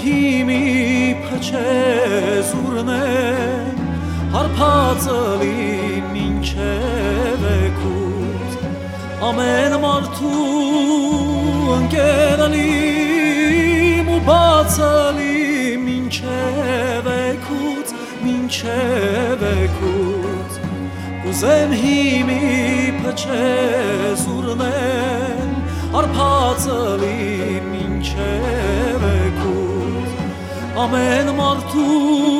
հիմի փչեզուրն են հարբածելի մինչև էգուց ամեն մարդու ընկերալիմ ու բացալի մինչև էգուց Կուզեմ հիմի փչեզուրն են հարբածելի մինչև էգուց ամեն մարդու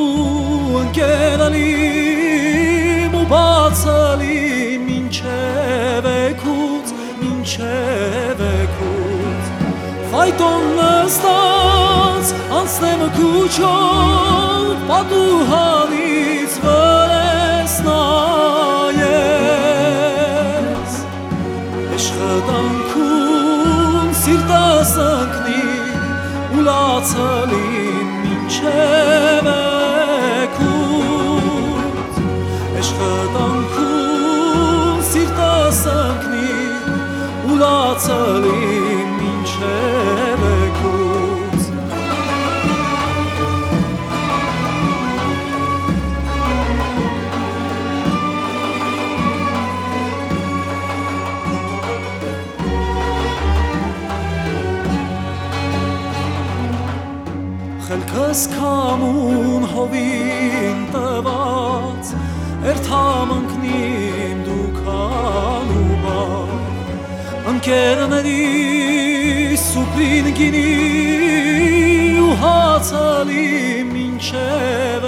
ընկերալիմ ու բացալի մինչև էգուց Ֆայտոն նստած անցնեմ քուչով պատուհանից վրես նայես Աշխատանքում սիրտս ընկնի ու լացալի մինչև էգուց Աշխատանքում սիրտս ընկնի ու լացալի մինչև էգուց Խելքս քամուն հովին տված Երթամ ընկնիմ դուքան ու բար Ընկերների սուպրին գինի ու հացալի մինչև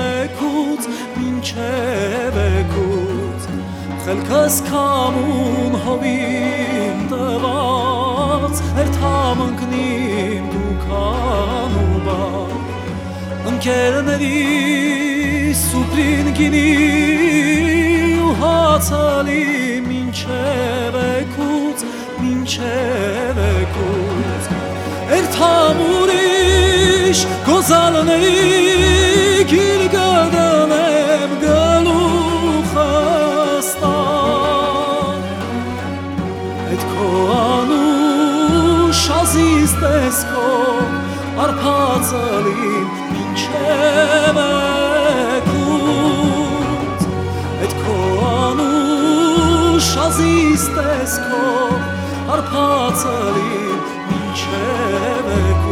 էգուց Խելքս քամուն հովին տված Երթամ ընկնիմ դուքան ու բար Ընկերների սուպրին գինի ու հացալի մինչև էգուց Երթամ ուրիշ գոզալների գիր գդնեմ գլուխս տան Այդ քո անուշ ազիզ տեսքով արփածալին մինչև էգուց Այդ քո անուշ ազիզ տեսքով արփածալին մինչև էգուց